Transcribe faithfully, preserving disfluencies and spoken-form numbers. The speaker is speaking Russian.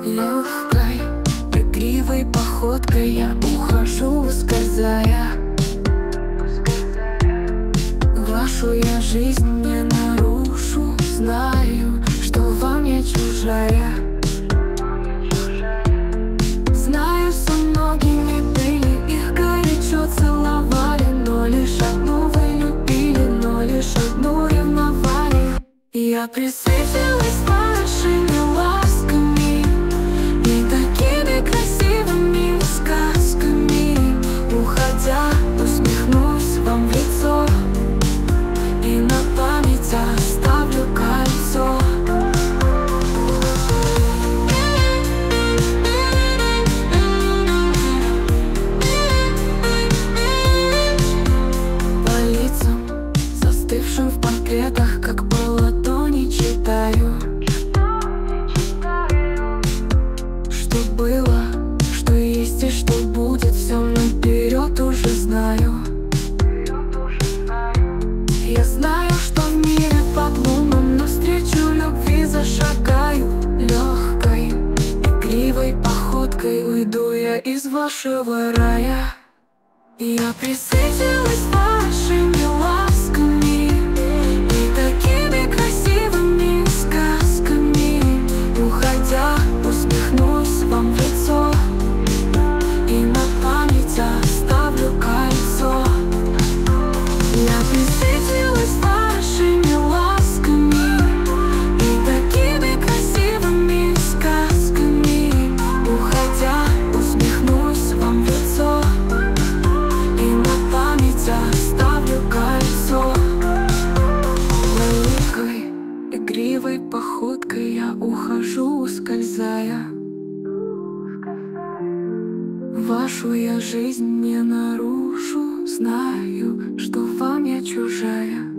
Легкой, игривой походкой я ухожу, ускользая. Вашу я жизнь не нарушу. Знаю, что вам я чужая. Знаю, со многими были, их горячо целовали, но лишь одну вы любили, но лишь одну ревновали. Я присытилась вашими ласками и такими красивыми сказками. Уходя, усмехнусь вам в лицо и на память оставлю кольцо. По лицам, застывшим в портретах, как по ладони читаю, что было, что есть и что будет, все наперед уже знаю. Я знаю, что в мире под луном навстречу любви зашагаю. Легкой, игривой походкой уйду я из вашего рая. Я присытилась вашими ласками и такими красивыми сказками. Уходя, усмехнусь вам в лицо и на память оставлю кольцо. Я присытилась вашими ласками и такими красивыми сказками. Уходя, усмехнусь вам в лицо и на память оставлю кольцо. Легкой, игривой походкой я ухожу, ускользая. Вашу я жизнь не нарушу. Знаю, что вам я чужая.